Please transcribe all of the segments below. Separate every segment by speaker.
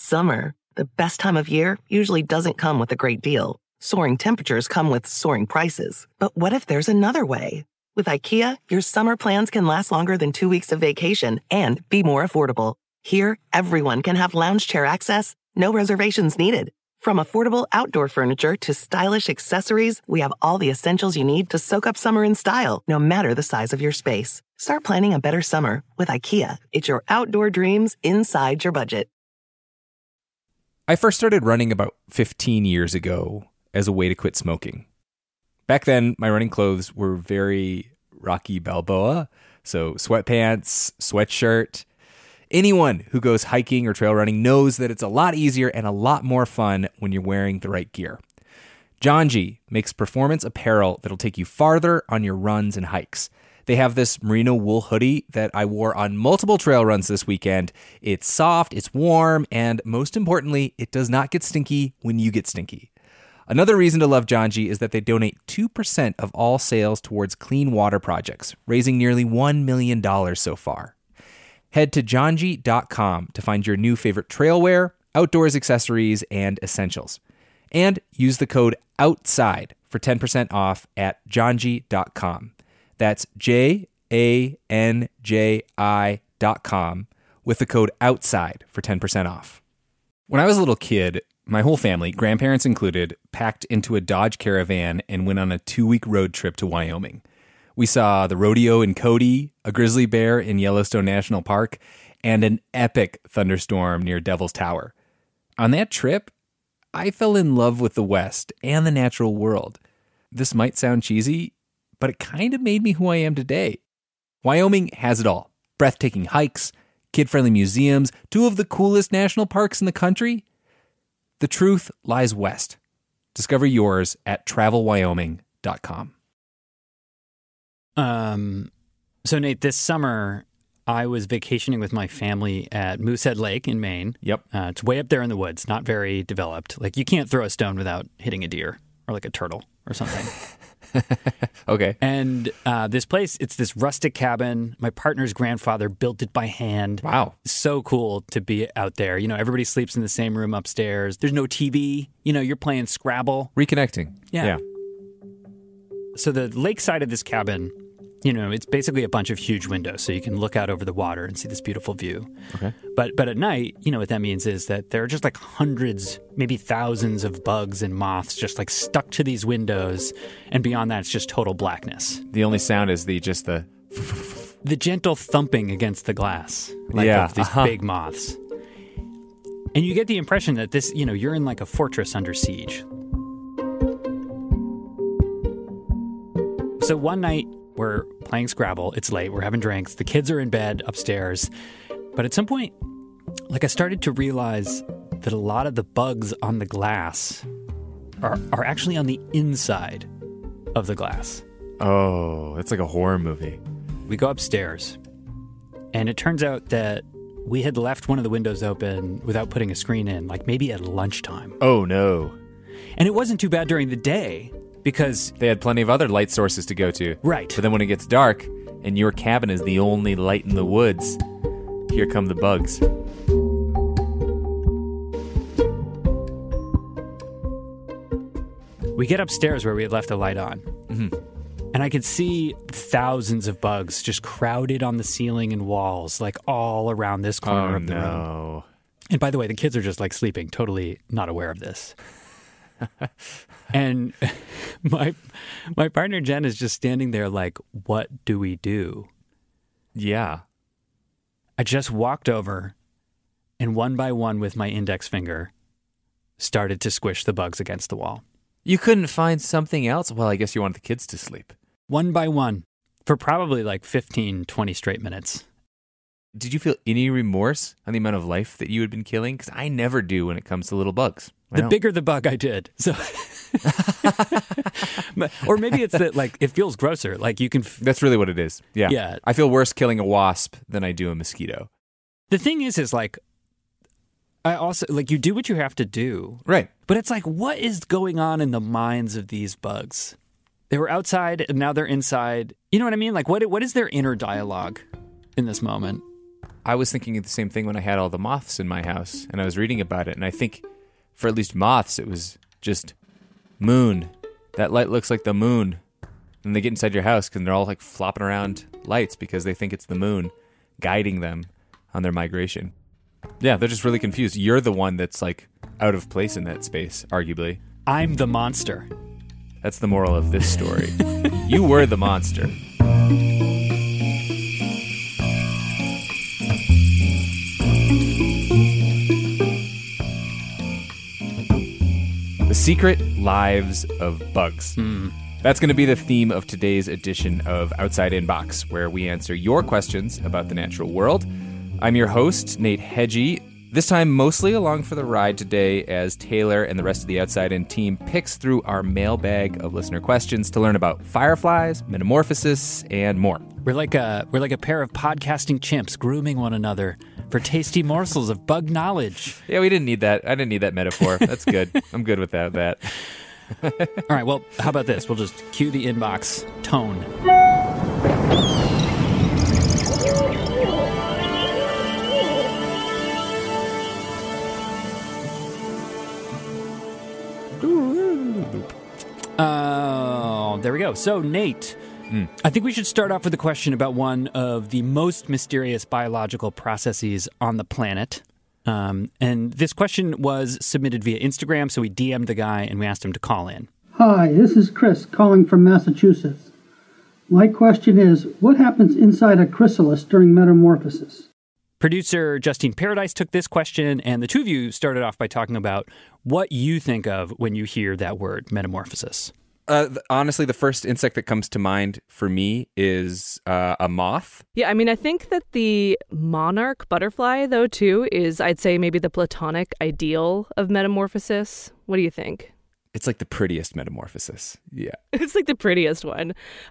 Speaker 1: Summer, the best time of year, usually doesn't come with a great deal. Soaring temperatures come with soaring prices. But what if there's another way? With IKEA, your summer plans can last longer than 2 weeks of vacation and be more affordable. Here, everyone can have lounge chair access, no reservations needed. From affordable outdoor furniture to stylish accessories, we have all the essentials you need to soak up summer in style, no matter the size of your space. Start planning a better summer with IKEA. It's your outdoor dreams inside your budget.
Speaker 2: I first started running about 15 years ago as a way to quit smoking. Back then, my running clothes were very Rocky Balboa, so sweatpants, sweatshirt. Anyone who goes hiking or trail running knows that it's a lot easier and a lot more fun when you're wearing the right gear. Janji makes performance apparel that'll take you farther on your runs and hikes. They have this merino wool hoodie that I wore on multiple trail runs this weekend. It's soft, it's warm, and most importantly, it does not get stinky when you get stinky. Another reason to love Janji is that they donate 2% of all sales towards clean water projects, raising nearly $1 million so far. Head to janji.com to find your new favorite trail wear, outdoors accessories, and essentials. And use the code OUTSIDE for 10% off at janji.com. That's JANJI.com with the code OUTSIDE for 10% off. When I was a little kid, my whole family, grandparents included, packed into a Dodge Caravan and went on a 2-week road trip to Wyoming. We saw the rodeo in Cody, a grizzly bear in Yellowstone National Park, and an epic thunderstorm near Devil's Tower. On that trip, I fell in love with the West and the natural world. This might sound cheesy, but it kind of made me who I am today. Wyoming has it all. Breathtaking hikes, kid-friendly museums, 2 of the coolest national parks in the country. The truth lies west. Discover yours at travelwyoming.com.
Speaker 3: So Nate, this summer I was vacationing with my family at Moosehead Lake in Maine.
Speaker 2: Yep.
Speaker 3: It's way up there in the woods, not very developed. Like you can't throw a stone without hitting a deer or like a turtle or something.
Speaker 2: Okay.
Speaker 3: And this place, it's this rustic cabin. My partner's grandfather built it by hand.
Speaker 2: Wow.
Speaker 3: So cool to be out there. You know, everybody sleeps in the same room upstairs. There's no TV. You know, you're playing Scrabble.
Speaker 2: Reconnecting.
Speaker 3: Yeah. So the lakeside of this cabin, you know, it's basically a bunch of huge windows, so you can look out over the water and see this beautiful view.
Speaker 2: Okay.
Speaker 3: But at night, you know what that means is that there are just like hundreds, maybe thousands of bugs and moths just like stuck to these windows, and beyond that, it's just total blackness.
Speaker 2: The only sound is the
Speaker 3: gentle thumping against the glass, of these big moths. And you get the impression that this, you know, you're in like a fortress under siege. So one night, we're playing Scrabble. It's late. We're having drinks. The kids are in bed upstairs. But at some point, like I started to realize that a lot of the bugs on the glass are actually on the inside of the glass.
Speaker 2: Oh, it's like a horror movie.
Speaker 3: We go upstairs, and it turns out that we had left one of the windows open without putting a screen in, like maybe at lunchtime.
Speaker 2: Oh, no.
Speaker 3: And it wasn't too bad during the day, because
Speaker 2: they had plenty of other light sources to go to.
Speaker 3: Right.
Speaker 2: But then when it gets dark and your cabin is the only light in the woods, here come the bugs.
Speaker 3: We get upstairs where we had left the light on.
Speaker 2: Mm-hmm.
Speaker 3: And I could see thousands of bugs just crowded on the ceiling and walls, like all around this corner of the room. And by the way, the kids are just like sleeping, totally not aware of this. And my partner Jen is just standing there like, what do we do?
Speaker 2: Yeah.
Speaker 3: I just walked over and one by one with my index finger started to squish the bugs against the wall.
Speaker 2: You couldn't find something else? Well, I guess you wanted the kids to sleep.
Speaker 3: One by one for probably like 15, 20 straight minutes.
Speaker 2: Did you feel any remorse on the amount of life that you had been killing? Because I never do when it comes to little bugs.
Speaker 3: The bigger the bug, I did. So, or maybe it's that like it feels grosser. Like you can.
Speaker 2: That's really what it is. Yeah.
Speaker 3: Yeah.
Speaker 2: I feel worse killing a wasp than I do a mosquito.
Speaker 3: The thing is like, I also like you do what you have to do,
Speaker 2: right?
Speaker 3: But it's like, what is going on in the minds of these bugs? They were outside and now they're inside. You know what I mean? Like, what is their inner dialogue in this moment?
Speaker 2: I was thinking of the same thing when I had all the moths in my house, and I was reading about it, and I think for at least moths, it was just moon. That light looks like the moon. And they get inside your house because they're all like flopping around lights because they think it's the moon guiding them on their migration. Yeah, they're just really confused. You're the one that's like out of place in that space, arguably.
Speaker 3: I'm the monster.
Speaker 2: That's the moral of this story. You were the monster. The Secret Lives of Bugs. That's going to be the theme of today's edition of Outside Inbox, where we answer your questions about the natural world. I'm your host, Nate Hedgie. This time mostly along for the ride today as Taylor and the rest of the Outside In team picks through our mailbag of listener questions to learn about fireflies, metamorphosis, and more.
Speaker 3: We're like a pair of podcasting chimps grooming one another for tasty morsels of bug knowledge.
Speaker 2: Yeah, we didn't need that. I didn't need that metaphor. That's good. I'm good without that.
Speaker 3: All right, well, how about this? We'll just cue the inbox tone. Oh, there we go. So, Nate, I think we should start off with a question about one of the most mysterious biological processes on the planet. And this question was submitted via Instagram, so we DM'd the guy and we asked him to call in.
Speaker 4: Hi, this is Chris calling from Massachusetts. My question is, what happens inside a chrysalis during metamorphosis?
Speaker 3: Producer Justine Paradise took this question, and the two of you started off by talking about what you think of when you hear that word, metamorphosis.
Speaker 2: Honestly, the first insect that comes to mind for me is a moth.
Speaker 5: Yeah, I mean, I think that the monarch butterfly, though, too, is, I'd say, maybe the platonic ideal of metamorphosis. What do you think?
Speaker 2: It's like the prettiest metamorphosis. Yeah.
Speaker 5: It's like the prettiest one.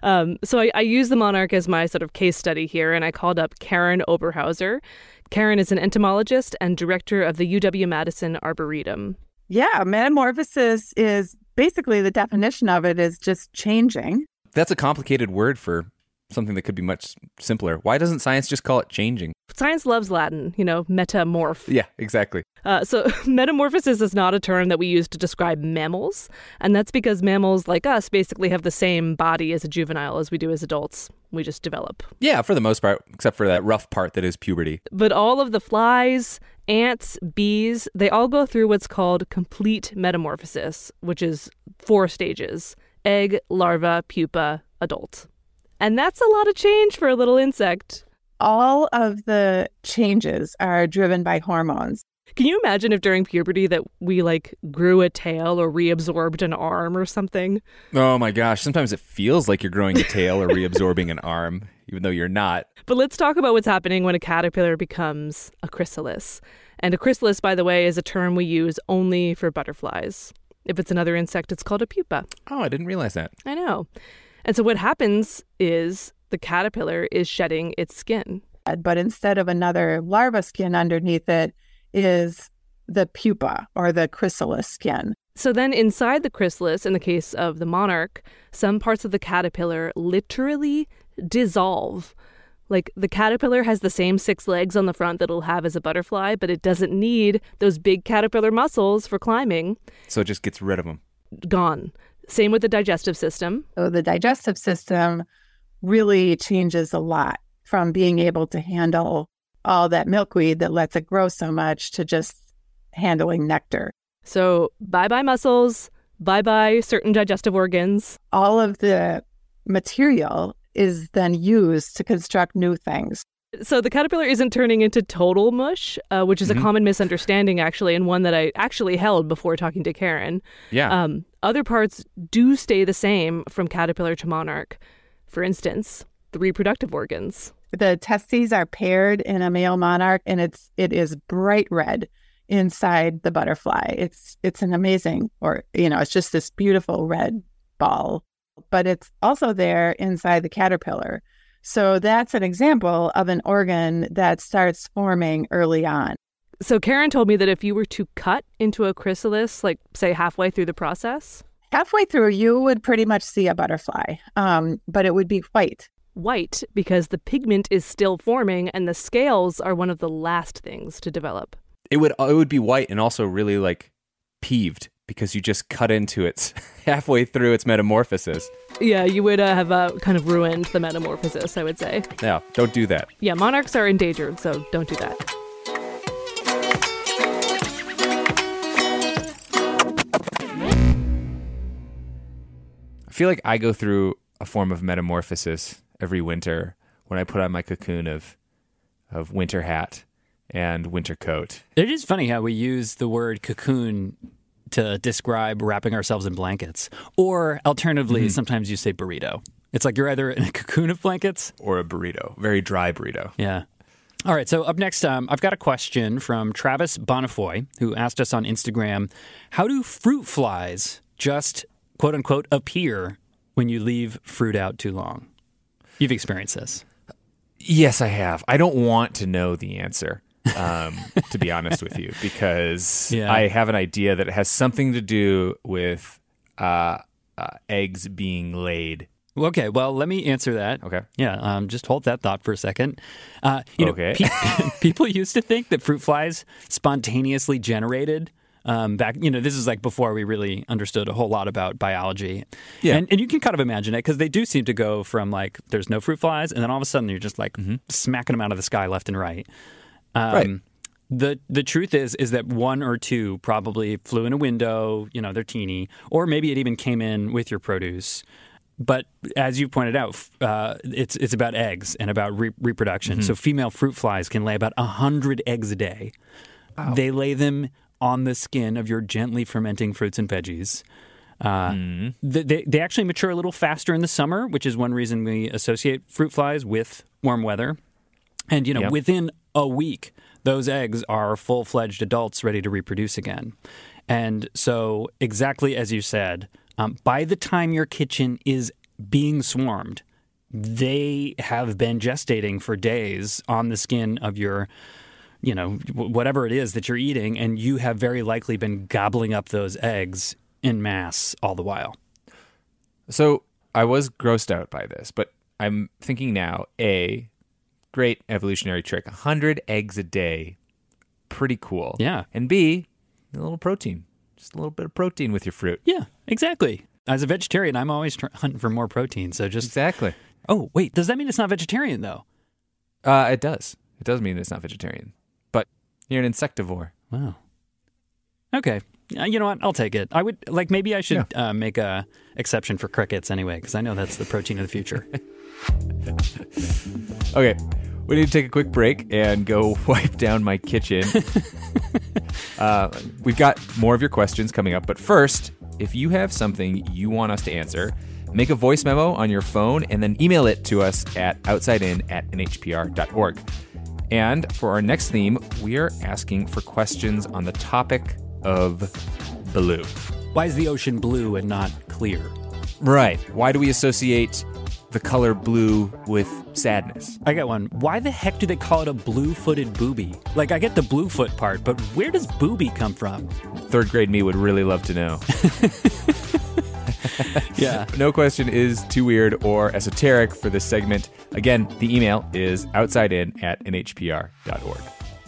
Speaker 5: So I use the monarch as my sort of case study here, and I called up Karen Oberhauser. Karen is an entomologist and director of the UW-Madison Arboretum.
Speaker 6: Yeah, metamorphosis is basically the definition of it is just changing.
Speaker 2: That's a complicated word for something that could be much simpler. Why doesn't science just call it changing?
Speaker 5: Science loves Latin, metamorph.
Speaker 2: Yeah, exactly.
Speaker 5: So metamorphosis is not a term that we use to describe mammals. And that's because mammals like us basically have the same body as a juvenile as we do as adults. We just develop.
Speaker 2: Yeah, for the most part, except for that rough part that is puberty.
Speaker 5: But all of the flies, ants, bees, they all go through what's called complete metamorphosis, which is 4 stages: egg, larva, pupa, adult. And that's a lot of change for a little insect.
Speaker 6: All of the changes are driven by hormones.
Speaker 5: Can you imagine if during puberty that we grew a tail or reabsorbed an arm or something?
Speaker 2: Oh my gosh, sometimes it feels like you're growing a tail or reabsorbing an arm, even though you're not.
Speaker 5: But let's talk about what's happening when a caterpillar becomes a chrysalis. And a chrysalis, by the way, is a term we use only for butterflies. If it's another insect, it's called a pupa.
Speaker 2: Oh, I didn't realize that.
Speaker 5: I know. And so what happens is the caterpillar is shedding its skin.
Speaker 6: But instead of another larva skin underneath it is the pupa or the chrysalis skin.
Speaker 5: So then inside the chrysalis, in the case of the monarch, some parts of the caterpillar literally dissolve. Like the caterpillar has the same 6 legs on the front that it'll have as a butterfly, but it doesn't need those big caterpillar muscles for climbing.
Speaker 2: So it just gets rid of them.
Speaker 5: Gone. Same with the digestive system.
Speaker 6: So the digestive system really changes a lot from being able to handle all that milkweed that lets it grow so much to just handling nectar.
Speaker 5: So bye-bye muscles, bye-bye certain digestive organs.
Speaker 6: All of the material is then used to construct new things.
Speaker 5: So the caterpillar isn't turning into total mush, which is a common misunderstanding, actually, and one that I actually held before talking to Karen.
Speaker 2: Yeah.
Speaker 5: Other parts do stay the same from caterpillar to monarch. For instance, the reproductive organs.
Speaker 6: The testes are paired in a male monarch, and it is bright red inside the butterfly. It's an amazing, it's just this beautiful red ball, but it's also there inside the caterpillar. So that's an example of an organ that starts forming early on.
Speaker 5: So Karen told me that if you were to cut into a chrysalis, say halfway through the process?
Speaker 6: Halfway through, you would pretty much see a butterfly, but it would be white.
Speaker 5: white because the pigment is still forming and the scales are one of the last things to develop.
Speaker 2: It would be white and also really like peeved because you just cut into it halfway through its metamorphosis.
Speaker 5: Yeah, you would have kind of ruined the metamorphosis, I would say.
Speaker 2: Yeah, don't do that.
Speaker 5: Yeah, monarchs are endangered, so don't do that.
Speaker 2: I feel like I go through a form of metamorphosis every winter when I put on my cocoon of winter hat and winter coat.
Speaker 3: It is funny how we use the word cocoon to describe wrapping ourselves in blankets. Or alternatively, sometimes you say burrito. It's like you're either in a cocoon of blankets
Speaker 2: or a burrito, very dry burrito.
Speaker 3: Yeah. All right, so up next, I've got a question from Travis Bonifoy, who asked us on Instagram, how do fruit flies just, quote unquote, appear when you leave fruit out too long? You've experienced this.
Speaker 2: Yes, I have. I don't want to know the answer, to be honest with you, because I have an idea that it has something to do with eggs being laid.
Speaker 3: Okay, well, let me answer that.
Speaker 2: Okay.
Speaker 3: Yeah, just hold that thought for a second. People used to think that fruit flies spontaneously generated back, this is like before we really understood a whole lot about biology. Yeah. And you can kind of imagine it because they do seem to go from like, there's no fruit flies, and then all of a sudden you're just like smacking them out of the sky left and right.
Speaker 2: Right.
Speaker 3: The truth is that one or two probably flew in a window, they're teeny, or maybe it even came in with your produce. But as you pointed out, it's about eggs and about reproduction. So female fruit flies can lay about 100 eggs a day. Wow. They lay them on the skin of your gently fermenting fruits and veggies. They actually mature a little faster in the summer, which is one reason we associate fruit flies with warm weather. And, within a week, those eggs are full-fledged adults ready to reproduce again. And so exactly as you said, by the time your kitchen is being swarmed, they have been gestating for days on the skin of your whatever it is that you're eating, and you have very likely been gobbling up those eggs en masse all the while.
Speaker 2: So I was grossed out by this, but I'm thinking now, A, great evolutionary trick, 100 eggs a day, pretty cool.
Speaker 3: Yeah.
Speaker 2: And B, a little protein, just a little bit of protein with your fruit.
Speaker 3: Yeah, exactly. As a vegetarian, I'm always hunting for more protein, so just...
Speaker 2: Exactly.
Speaker 3: Oh, wait, does that mean it's not vegetarian, though?
Speaker 2: It does. It does mean it's not vegetarian. But you're an insectivore.
Speaker 3: Wow. Okay. You know what? I'll take it. I would, maybe I should make a exception for crickets anyway, because I know that's the protein of the future.
Speaker 2: Okay. We need to take a quick break and go wipe down my kitchen. We've got more of your questions coming up, but first, if you have something you want us to answer, make a voice memo on your phone and then email it to us at outsidein@nhpr.org. And for our next theme, we are asking for questions on the topic of blue.
Speaker 3: Why is the ocean blue and not clear?
Speaker 2: Right. Why do we associate the color blue with sadness?
Speaker 3: I got one. Why the heck do they call it a blue-footed booby? Like, I get the blue foot part, but where does booby come from?
Speaker 2: Third grade me would really love to know.
Speaker 3: Yeah.
Speaker 2: No question is too weird or esoteric for this segment. Again, the email is outsidein@nhpr.org.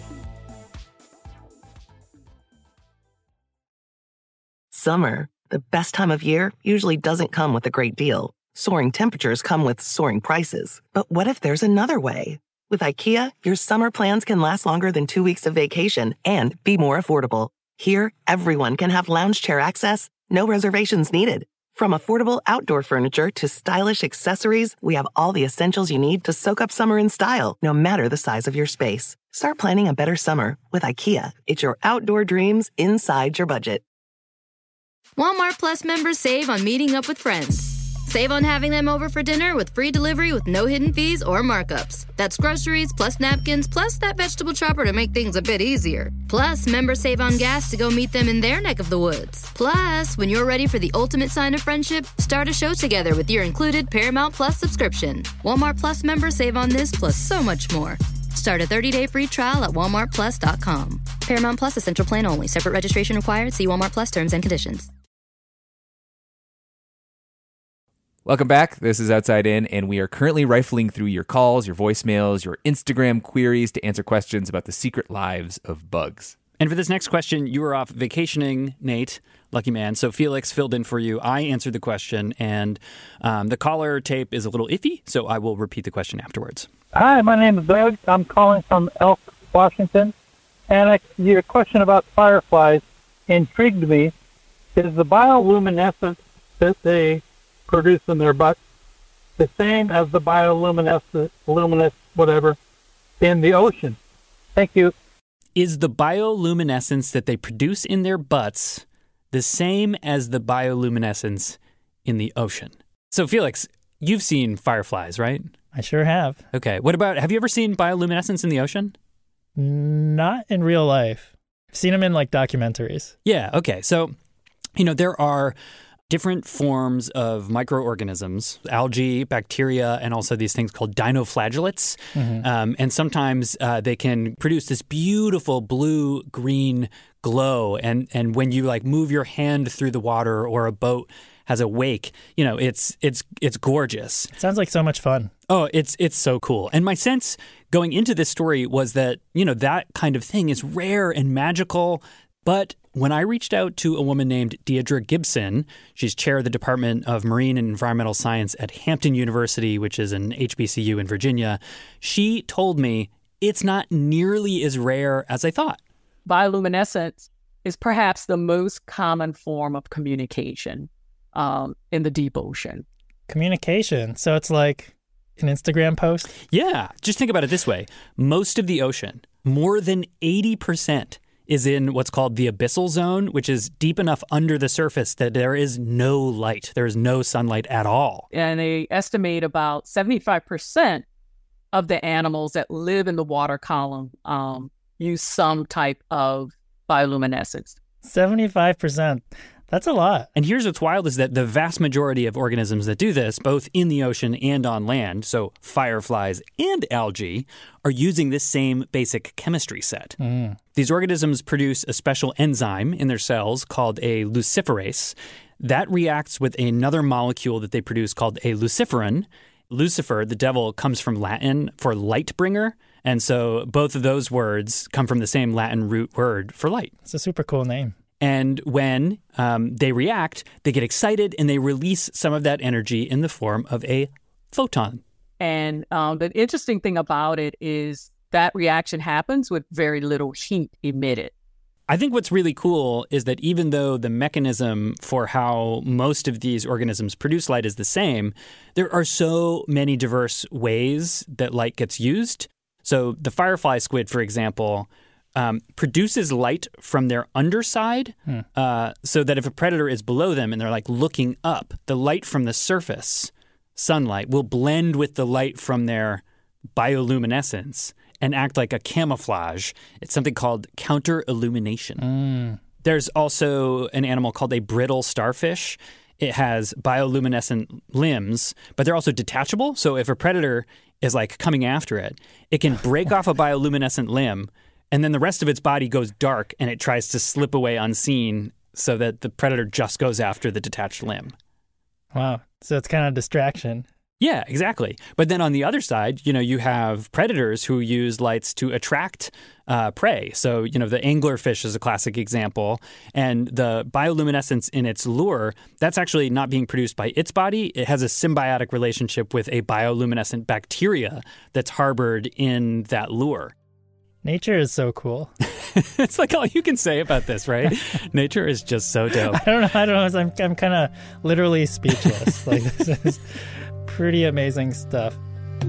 Speaker 1: Summer, the best time of year, usually doesn't come with a great deal. Soaring temperatures come with soaring prices. But what if there's another way? With IKEA, your summer plans can last longer than 2 weeks of vacation and be more affordable. Here, everyone can have lounge chair access, no reservations needed. From affordable outdoor furniture to stylish accessories, we have all the essentials you need to soak up summer in style, no matter the size of your space. Start planning a better summer with IKEA. It's your outdoor dreams inside your budget.
Speaker 7: Walmart Plus members save on meeting up with friends. Save on having them over for dinner with free delivery with no hidden fees or markups. That's groceries, plus napkins, plus that vegetable chopper to make things a bit easier. Plus, members save on gas to go meet them in their neck of the woods. Plus, when you're ready for the ultimate sign of friendship, start a show together with your included Paramount Plus subscription. Walmart Plus members save on this plus so much more. Start a 30-day free trial at walmartplus.com. Paramount Plus Essential Plan only. Separate registration required. See Walmart Plus terms and conditions.
Speaker 2: Welcome back. This is Outside In, and we are currently rifling through your calls, your voicemails, your Instagram queries to answer questions about the secret lives of bugs.
Speaker 3: And for this next question, you were off vacationing, Nate, lucky man. So Felix filled in for you. I answered the question, and the caller tape is a little iffy, so I will repeat the question afterwards.
Speaker 8: Hi, my name is Doug. I'm calling from Elk, Washington. And your question about fireflies intrigued me. Is the bioluminescence that they produce in their butts the same as the bioluminescence, whatever, in the ocean? Thank you.
Speaker 3: Is the bioluminescence that they produce in their butts the same as the bioluminescence in the ocean? So, Felix, you've seen fireflies, right?
Speaker 9: I sure have.
Speaker 3: Okay. Have you ever seen bioluminescence in the ocean?
Speaker 9: Not in real life. I've seen them in like documentaries.
Speaker 3: Yeah. Okay. So, there are different forms of microorganisms, algae, bacteria, and also these things called dinoflagellates. Mm-hmm. And sometimes they can produce this beautiful blue-green glow. And when you like move your hand through the water or a boat has a wake, it's gorgeous.
Speaker 9: It sounds like so much fun.
Speaker 3: Oh, it's so cool. And my sense going into this story was that, that kind of thing is rare and magical. But when I reached out to a woman named Deirdre Gibson, she's chair of the Department of Marine and Environmental Science at Hampton University, which is an HBCU in Virginia, she told me it's not nearly as rare as I thought.
Speaker 10: Bioluminescence is perhaps the most common form of communication in the deep ocean.
Speaker 9: Communication. So it's like an Instagram post?
Speaker 3: Yeah. Just think about it this way. Most of the ocean, more than 80%, is in what's called the abyssal zone, which is deep enough under the surface that there is no light. There is no sunlight at all.
Speaker 10: And they estimate about 75% of the animals that live in the water column use some type of bioluminescence.
Speaker 9: 75%. That's a lot.
Speaker 3: And here's what's wild is that the vast majority of organisms that do this, both in the ocean and on land, so fireflies and algae, are using this same basic chemistry set. These organisms produce a special enzyme in their cells called a luciferase. That reacts with another molecule that they produce called a luciferin. Lucifer, the devil, comes from Latin for light bringer. And so both of those words come from the same Latin root word for light.
Speaker 9: It's a super cool name.
Speaker 3: And when they react, they get excited and they release some of that energy in the form of a photon.
Speaker 10: And the interesting thing about it is that reaction happens with very little heat emitted.
Speaker 3: I think what's really cool is that even though the mechanism for how most of these organisms produce light is the same, there are so many diverse ways that light gets used. So the firefly squid, for example, produces light from their underside so that if a predator is below them and they're like looking up, the light from the surface, sunlight, will blend with the light from their bioluminescence and act like a camouflage. It's something called counter-illumination. There's also an animal called a brittle starfish. It has bioluminescent limbs, but they're also detachable. So if a predator is like coming after it, it can break off a bioluminescent limb, and then the rest of its body goes dark and it tries to slip away unseen so that the predator just goes after the detached limb.
Speaker 9: Wow. So it's kind of a distraction.
Speaker 3: Yeah, exactly. But then on the other side, you have predators who use lights to attract prey. So, the anglerfish is a classic example. And the bioluminescence in its lure, that's actually not being produced by its body. It has a symbiotic relationship with a bioluminescent bacteria that's harbored in that lure.
Speaker 9: Nature is so cool.
Speaker 3: It's like all you can say about this, right? Nature is just so dope.
Speaker 9: I don't know. I'm kind of literally speechless. Like, this is pretty amazing stuff.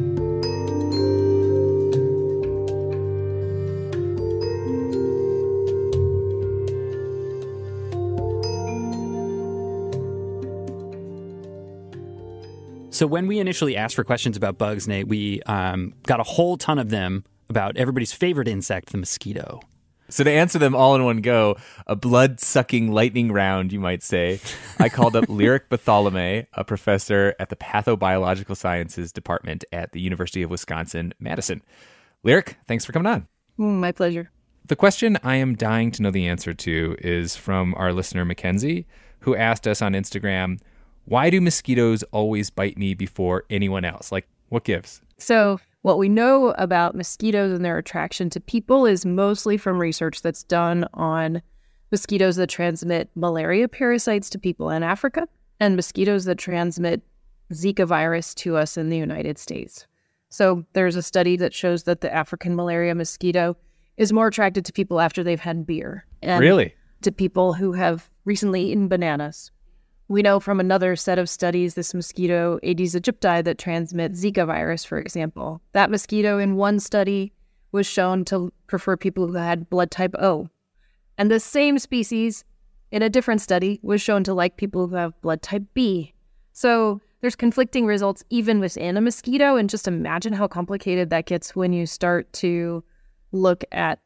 Speaker 3: So when we initially asked for questions about bugs, Nate, we got a whole ton of them about everybody's favorite insect, the mosquito.
Speaker 2: So to answer them all in one go, a blood-sucking lightning round, you might say, I called up Lyric Bartholomew, a professor at the Pathobiological Sciences Department at the University of Wisconsin-Madison. Lyric, thanks for coming on.
Speaker 10: My pleasure.
Speaker 2: The question I am dying to know the answer to is from our listener, Mackenzie, who asked us on Instagram, Why do mosquitoes always bite me before anyone else? Like, what gives?
Speaker 11: So what we know about mosquitoes and their attraction to people is mostly from research that's done on mosquitoes that transmit malaria parasites to people in Africa and mosquitoes that transmit Zika virus to us in the United States. So there's a study that shows that the African malaria mosquito is more attracted to people after they've had beer. And
Speaker 2: Really?
Speaker 11: to people who have recently eaten bananas. We know from another set of studies, this mosquito, Aedes aegypti, that transmits Zika virus, for example. That mosquito in one study was shown to prefer people who had blood type O. And the same species in a different study was shown to like people who have blood type B. So there's conflicting results even within a mosquito, and just imagine how complicated that gets when you start to look at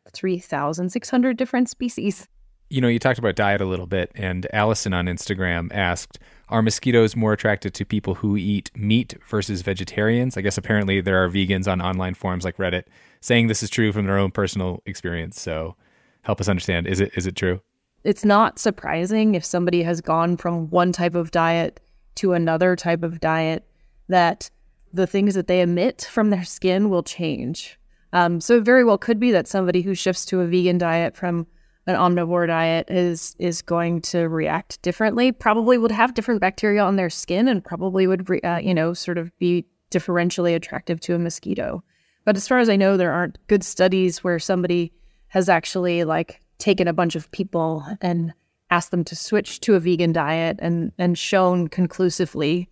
Speaker 11: 3,600 different species.
Speaker 2: You know, you talked about diet a little bit, and Allison on Instagram asked, are mosquitoes more attracted to people who eat meat versus vegetarians? I guess apparently there are vegans on online forums like Reddit saying this is true from their own personal experience. So help us understand. Is it true?
Speaker 11: It's not surprising if somebody has gone from one type of diet to another type of diet that the things that they emit from their skin will change. So it very well could be that somebody who shifts to a vegan diet from an omnivore diet is going to react differently, probably would have different bacteria on their skin, and probably would, sort of be differentially attractive to a mosquito. But as far as I know, there aren't good studies where somebody has actually taken a bunch of people and asked them to switch to a vegan diet and shown conclusively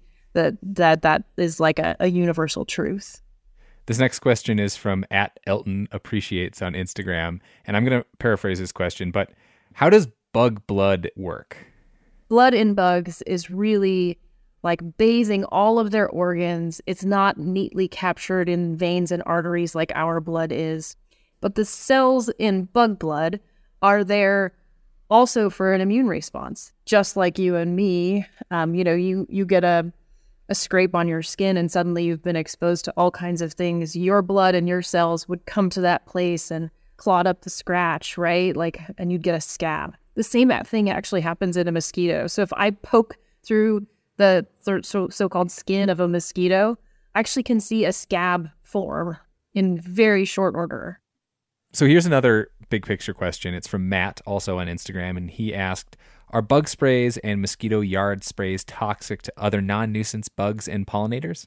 Speaker 11: that is like a universal truth.
Speaker 2: This next question is from @EltonAppreciates on Instagram, and I'm going to paraphrase this question, but how does bug blood work?
Speaker 11: Blood in bugs is really like bathing all of their organs. It's not neatly captured in veins and arteries like our blood is, but the cells in bug blood are there also for an immune response, just like you and me. You get a scrape on your skin and suddenly you've been exposed to all kinds of things. Your blood and your cells would come to that place and clot up the scratch, right? And you'd get a scab. The same thing actually happens in a mosquito. So if I poke through the so-called skin of a mosquito, I actually can see a scab form in very short order.
Speaker 2: So here's another big picture question. It's from Matt, also on Instagram, and he asked, are bug sprays and mosquito yard sprays toxic to other non-nuisance bugs and pollinators?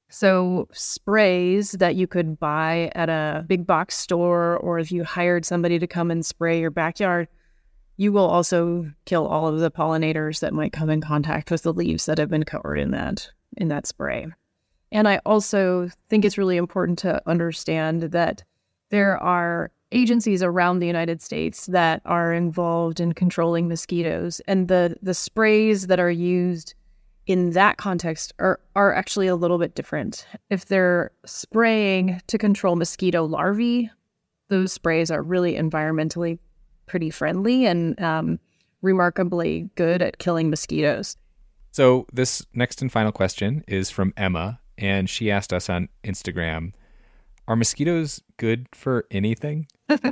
Speaker 11: So sprays that you could buy at a big box store, or if you hired somebody to come and spray your backyard, you will also kill all of the pollinators that might come in contact with the leaves that have been covered in that spray. And I also think it's really important to understand that there are agencies around the United States that are involved in controlling mosquitoes, and the sprays that are used in that context are actually a little bit different. If they're spraying to control mosquito larvae, those sprays are really environmentally pretty friendly and remarkably good at killing mosquitoes.
Speaker 2: So this next and final question is from Emma, and she asked us on Instagram, are mosquitoes good for anything?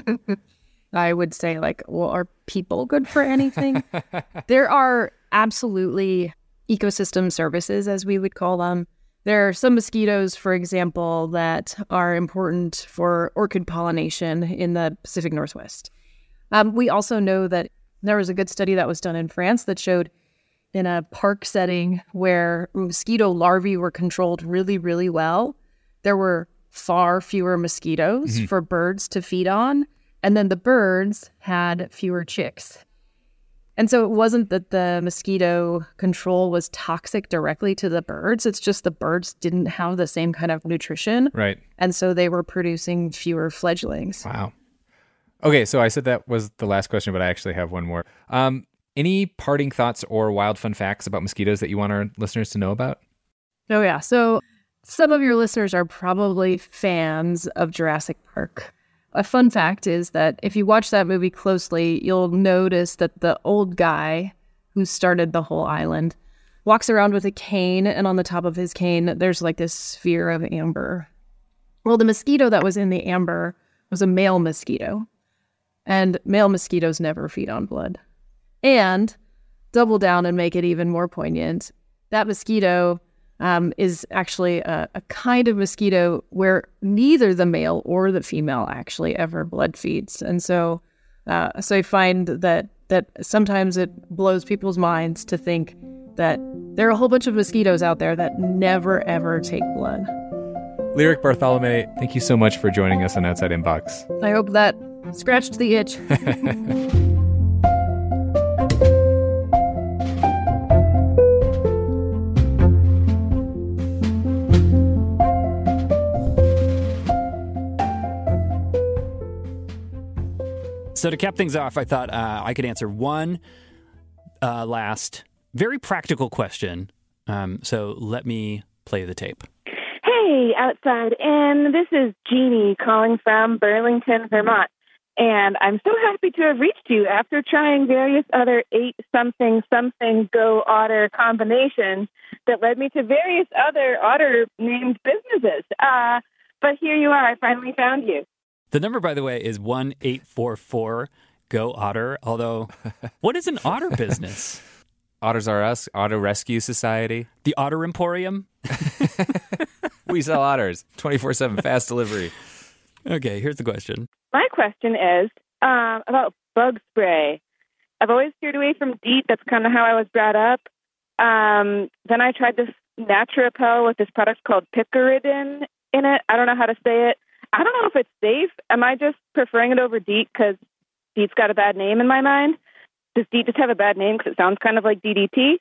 Speaker 11: I would say, are people good for anything? There are absolutely ecosystem services, as we would call them. There are some mosquitoes, for example, that are important for orchid pollination in the Pacific Northwest. We also know that there was a good study that was done in France that showed in a park setting where mosquito larvae were controlled really, really well, there were far fewer mosquitoes for birds to feed on, and then the birds had fewer chicks. And so it wasn't that the mosquito control was toxic directly to the birds, it's just the birds didn't have the same kind of nutrition.
Speaker 2: Right.
Speaker 11: And so they were producing fewer fledglings.
Speaker 2: Wow. Okay, so I said that was the last question, but I actually have one more. Any parting thoughts or wild fun facts about mosquitoes that you want our listeners to know about?
Speaker 11: Oh, yeah. So some of your listeners are probably fans of Jurassic Park. A fun fact is that if you watch that movie closely, you'll notice that the old guy who started the whole island walks around with a cane, and on the top of his cane, there's this sphere of amber. Well, the mosquito that was in the amber was a male mosquito, and male mosquitoes never feed on blood. And double down and make it even more poignant, that mosquito is actually a kind of mosquito where neither the male or the female actually ever blood feeds. And so I find that sometimes it blows people's minds to think that there are a whole bunch of mosquitoes out there that never, ever take blood.
Speaker 2: Lyric Bartholomew, thank you so much for joining us on Outside Inbox.
Speaker 11: I hope that scratched the itch.
Speaker 3: So to cap things off, I thought I could answer one last very practical question. So let me play the tape.
Speaker 12: Hey, Outside, and this is Jeannie calling from Burlington, Vermont. And I'm so happy to have reached you after trying various other 8-something Go Otter combinations that led me to various other otter-named businesses. But here you are. I finally found you.
Speaker 3: The number, by the way, is 1-844-GO-OTTER. Although, what is an otter business?
Speaker 2: Otters Are Us, Auto Rescue Society.
Speaker 3: The Otter Emporium?
Speaker 2: We sell otters, 24/7 fast delivery.
Speaker 3: Okay, here's the question.
Speaker 12: My question is about bug spray. I've always steered away from DEET. That's kind of how I was brought up. Then I tried this Naturapel with this product called Picaridin in it. I don't know how to say it. I don't know if it's safe. Am I just preferring it over DEET because DEET's got a bad name in my mind? Does DEET just have a bad name because it sounds kind of like DDT?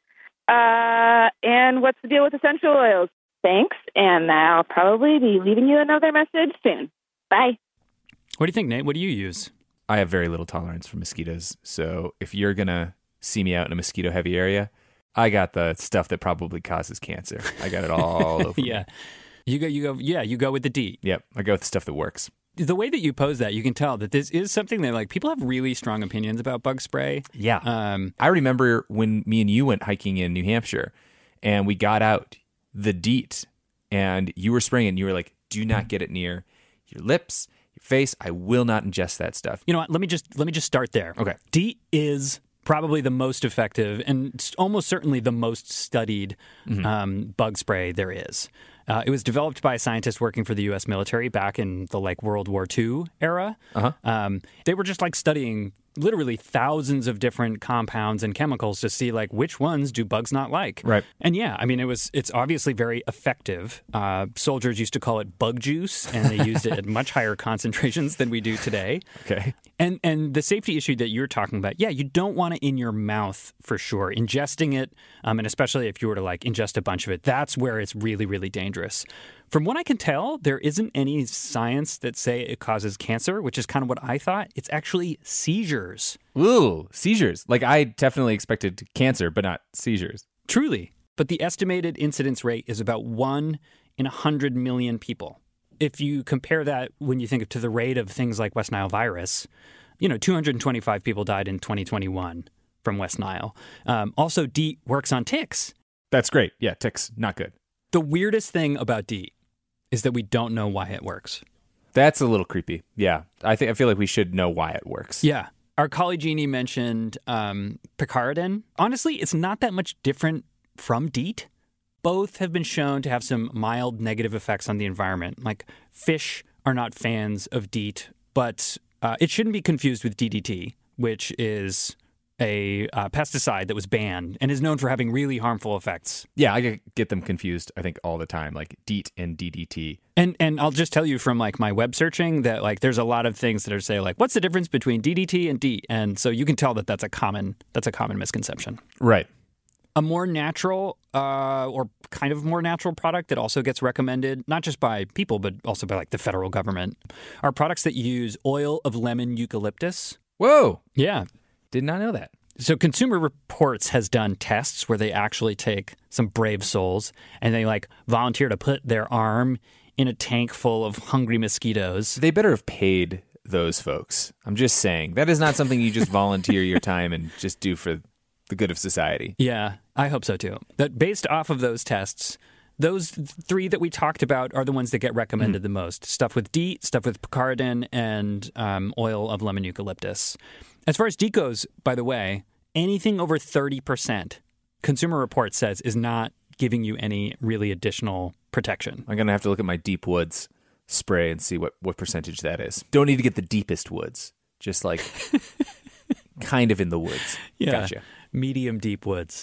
Speaker 12: And what's the deal with essential oils? Thanks, and I'll probably be leaving you another message soon. Bye.
Speaker 3: What do you think, Nate? What do you use?
Speaker 2: I have very little tolerance for mosquitoes, so if you're going to see me out in a mosquito-heavy area, I got the stuff that probably causes cancer. I got it all over
Speaker 3: Yeah.
Speaker 2: me.
Speaker 3: You go with the DEET.
Speaker 2: Yep, I go with the stuff that works.
Speaker 3: The way that you pose that, you can tell that this is something that, like, people have really strong opinions about bug spray.
Speaker 2: Yeah. I remember when me and you went hiking in New Hampshire, and we got out the DEET, and you were spraying it, and you were like, do not get it near your lips, your face. I will not ingest that stuff.
Speaker 3: You know what? Let me just start there.
Speaker 2: Okay.
Speaker 3: DEET is probably the most effective and almost certainly the most studied bug spray there is. It was developed by scientists working for the U.S. military back in the World War II era. They were just studying literally thousands of different compounds and chemicals to see which ones do bugs not like.
Speaker 2: Right.
Speaker 3: And yeah, I mean, it's obviously very effective. Soldiers used to call it bug juice, and they used it at much higher concentrations than we do today.
Speaker 2: Okay.
Speaker 3: And the safety issue that you're talking about, yeah, you don't want it in your mouth for sure. Ingesting it, and especially if you were to ingest a bunch of it, that's where it's really, really dangerous. From what I can tell, there isn't any science that say it causes cancer, which is kind of what I thought. It's actually seizures.
Speaker 2: Ooh, seizures. I definitely expected cancer, but not seizures.
Speaker 3: Truly. But the estimated incidence rate is about 1 in 100 million people. If you compare that when you think to the rate of things like West Nile virus, 225 people died in 2021 from West Nile. Also, DEET works on ticks.
Speaker 2: That's great. Yeah, ticks, not good.
Speaker 3: The weirdest thing about DEET is that we don't know why it works.
Speaker 2: That's a little creepy. Yeah. I feel like we should know why it works.
Speaker 3: Yeah. Our colleague Jeannie mentioned picaridin. Honestly, it's not that much different from DEET. Both have been shown to have some mild negative effects on the environment. Fish are not fans of DEET, but it shouldn't be confused with DDT, which is a pesticide that was banned and is known for having really harmful effects.
Speaker 2: Yeah, I get them confused, I think, all the time, DEET and DDT.
Speaker 3: And I'll just tell you from my web searching that there's a lot of things that are say what's the difference between DDT and DEET? And so you can tell that that's a common misconception.
Speaker 2: Right.
Speaker 3: A more natural or kind of more natural product that also gets recommended, not just by people, but also by the federal government, are products that use oil of lemon eucalyptus.
Speaker 2: Whoa.
Speaker 3: Yeah.
Speaker 2: Did not know that.
Speaker 3: So Consumer Reports has done tests where they actually take some brave souls and they volunteer to put their arm in a tank full of hungry mosquitoes.
Speaker 2: They better have paid those folks. I'm just saying. That is not something you just volunteer your time and just do for the good of society.
Speaker 3: Yeah, I hope so too. That based off of those tests, those 3 that we talked about are the ones that get recommended the most. Stuff with DEET, stuff with picaridin, and oil of lemon eucalyptus. As far as DEET goes, by the way, anything over 30%, Consumer Reports says is not giving you any really additional protection.
Speaker 2: I'm going to have to look at my Deep Woods spray and see what percentage that is. Don't need to get the deepest woods, just like kind of in the woods.
Speaker 3: Yeah,
Speaker 2: gotcha.
Speaker 3: Medium deep woods.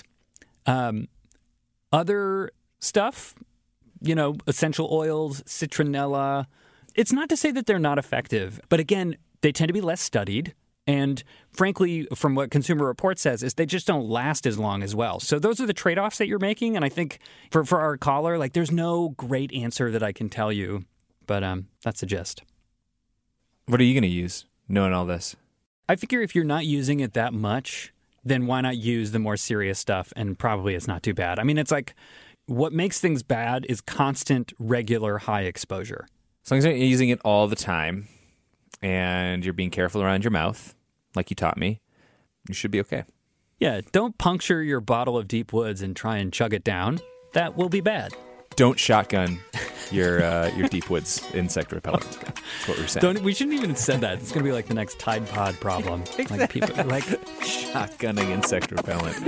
Speaker 3: Other stuff, essential oils, citronella. It's not to say that they're not effective, but again, they tend to be less studied. And frankly, from what Consumer Reports says, is they just don't last as long as well. So those are the trade-offs that you're making. And I think for our caller, like there's no great answer that I can tell you, but that's the gist.
Speaker 2: What are you going to use, knowing all this?
Speaker 3: I figure if you're not using it that much, then why not use the more serious stuff? And probably it's not too bad. I mean, it's like what makes things bad is constant, regular, high exposure.
Speaker 2: As long as you're using it all the time and you're being careful around your mouth, like you taught me, you should be okay.
Speaker 3: Yeah, don't puncture your bottle of Deep Woods and try and chug it down. That will be bad.
Speaker 2: Don't shotgun your Deep Woods insect repellent. That's what we're saying.
Speaker 3: We shouldn't even have said that. It's going to be like the next Tide Pod problem.
Speaker 2: Exactly.
Speaker 3: Like people like
Speaker 2: shotgunning insect repellent.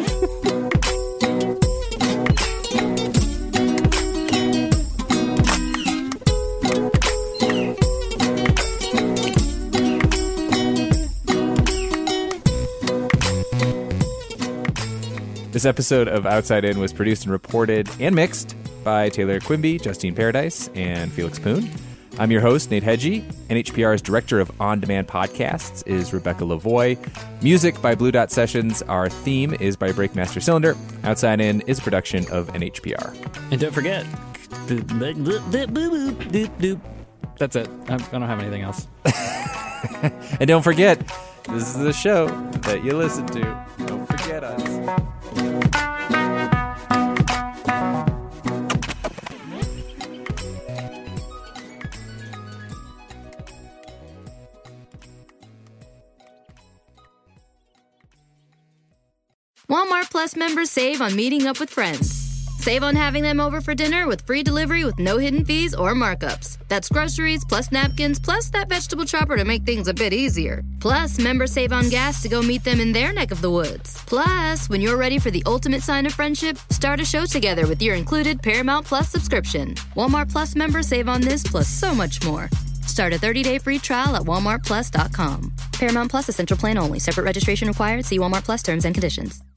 Speaker 2: This episode of Outside In was produced and reported and mixed by Taylor Quimby, Justine Paradise, and Felix Poon. I'm your host, Nate Hedgie. NHPR's Director of On-Demand Podcasts is Rebecca Lavoie. Music by Blue Dot Sessions. Our theme is by Breakmaster Cylinder. Outside In is a production of NHPR.
Speaker 3: And don't forget, that's it. I don't have anything else.
Speaker 2: And don't forget, this is the show that you listen to. Don't forget us.
Speaker 7: Walmart Plus members save on meeting up with friends. Save on having them over for dinner with free delivery with no hidden fees or markups. That's groceries, plus napkins, plus that vegetable chopper to make things a bit easier. Plus, members save on gas to go meet them in their neck of the woods. Plus, when you're ready for the ultimate sign of friendship, start a show together with your included Paramount Plus subscription. Walmart Plus members save on this plus so much more. Start a 30-day free trial at walmartplus.com. Paramount Plus Essential Plan only. Separate registration required. See Walmart Plus terms and conditions.